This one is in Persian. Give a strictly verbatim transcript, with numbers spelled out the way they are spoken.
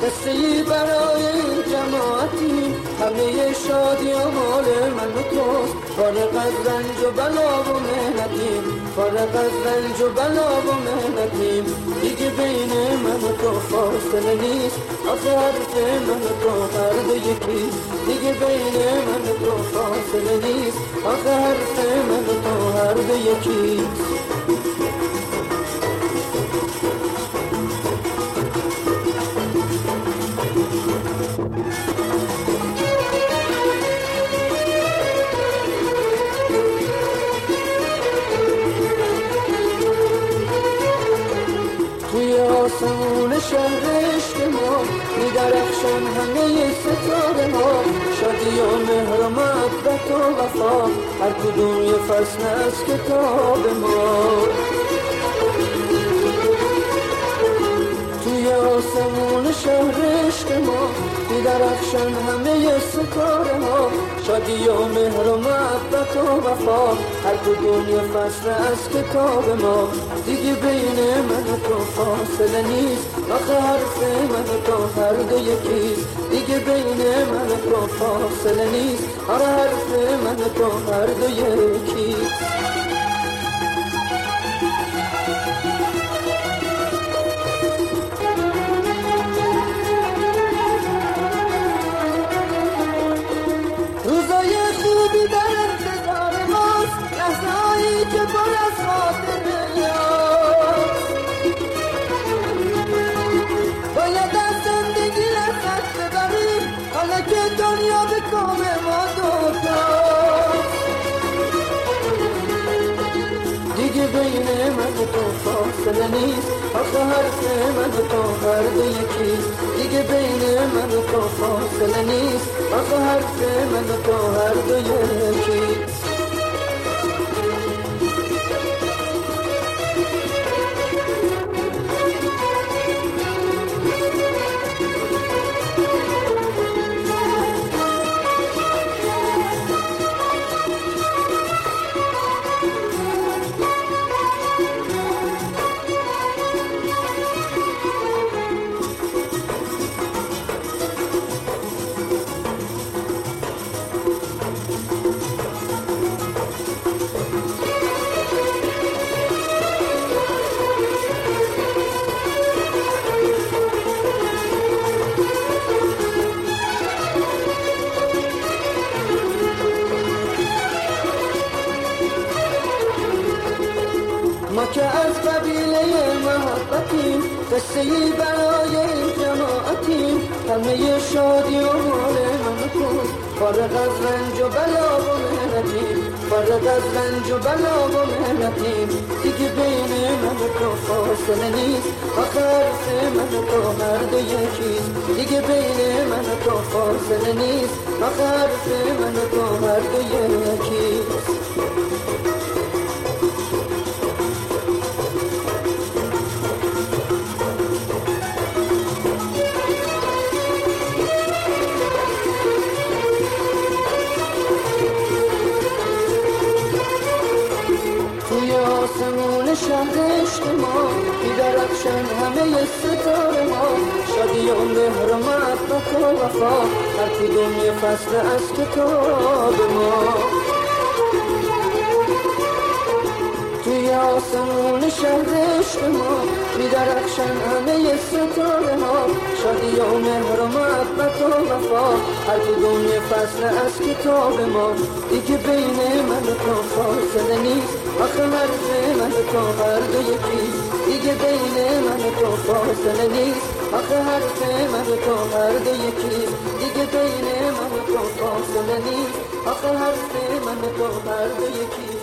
قصه‌ای برای جماعتی، همه شادی و مال من و توست. فارغ از رنج و بلا و محنتیم، فارغ از رنج و بلا و محنتیم. دیگه بین من و تو فاصله نیست، آخه حرف من و تو هر دو یکیست. دیگه بین من و تو فاصله نیست، آخه حرف من و تو هر دو یکیست. توی آسمون شهر عشق ما می‌درخشن همه ستاره ها، شادی و مهر و محبت و وفا، هر کدوم یه فصل از کتاب ما. توی آسمون شهر عشق ما می‌درخشن همه ستاره ها، شادی و مهر و محبت و وفا، هر کدوم یه فصل از کتاب ما. دیگه بین من و تو فاصله نیست، آخه حرف من و تو هر دو یکیست. دیگه بین من و تو فاصله نیست، آخه حرف من و تو هر دو یکیست. روزای خوبی در انتظار ماست، لحظه‌هایی که پر از خاطره یاست. باید از زندگی لذت ببریم، حالا که دنیا به کام ما دوتاست. دیگه بین من و تو فاصله نیست، آخه حرف من و تو هر دو یکیست. دیگه بین من و تو فاصله نیست، آخه حرف من و تو هر دو یکیست. ما که از قبیله محبتیم، قصه‌ای برای جماعتیم، همه شادی و مال من و توست. فارغ از رنج و بلا و محنتیم، فارغ از رنج و بلا و محنتیم. دیگه بین من و تو فاصله نیست، آخه حرف من و تو هر دو یکیست. دیگه بین من و تو فاصله نیست، آخه حرف من و تو هر دو یکیست. آسمون شهر عشق ما می‌درخشن همه ستاره ها، شادی و مهر و محبت و وفا، هر کدوم یه فصل از کتاب ما. توی آسمون شهر عشق ما می‌درخشن همه ستاره ها، شادی و مهر و محبت و وفا، هر کدوم یه فصل از کتاب ما. دیگه بین من و تو فاصله نیست، آخه حرف من و تو هر دو یکیست. دیگه بین من و تو فاصله نیست، آخه حرف من و تو هر دو یکیست. دیگه بین من و تو فاصله نیست، آخه حرف من و تو هر دو یکیست.